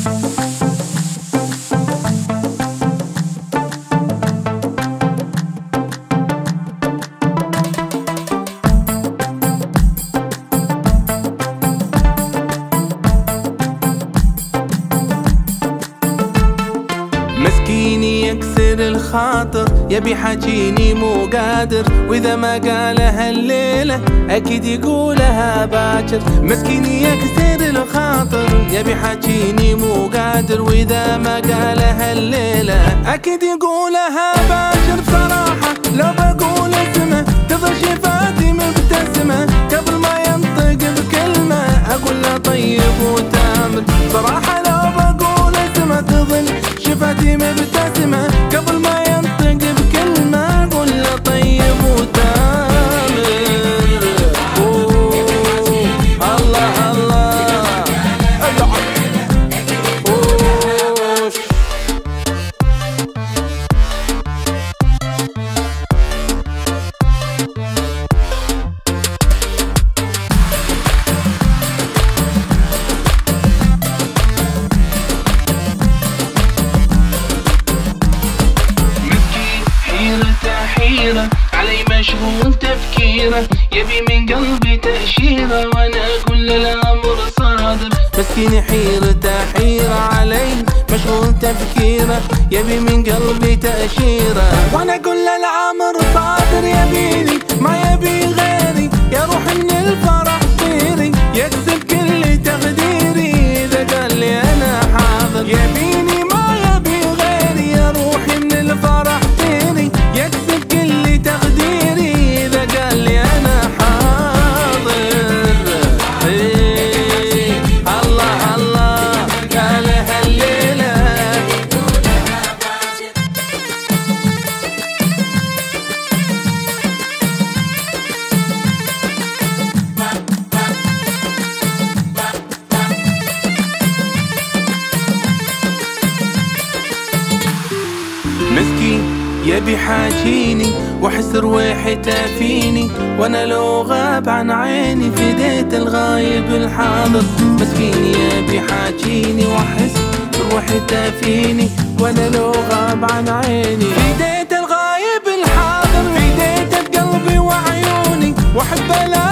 مسكيني يكسر الخاطر يبي حاجيني مو قادر، واذا ما قالها الليلة اكيد يقولها باكر. مسكيني يكسر الخاطر يبي حاجيني مو قادر، واذا ما قالها الليلة اكيد يقولها باكر. بصراحة لو بقول اسمه تظل شفاتي مبتسمة، قبل ما ينطق بكلمة اقول له طيب وتامر. بصراحة لو بقول اسمه تظل شفاتي مبتسمة، قبل ما ينطق بكلمة أقول له طيب وتامر. الله الله علي مشغول تفكيره، يبي من قلبي تأشيرة وانا اقول له الامر صادر. مسكين حيرة علي مشغول تفكيره، يبي من قلبي تأشيرة وانا اقول له الامر صادر. يبيني ما يبي غيري، يا روح من الفرح طيري، يكسب كل تقديري اذا قال لي انا حاضر. يبيني ما يبي غيري، يا روحي من الفرح طيري، يكسب كل تقديري اذا قال لي انا حاضر. الله الله قالها الليله. مسكين يبي حاجيني واحس رويحته فيني، وانا لو غاب عن عيني فديت الغايب الحاضر. مسكين يبي حاجيني واحس رويحته فيني، وانا لو غاب عن عيني فديت الغايب الحاضر. فديته بقلبي وعيوني واحب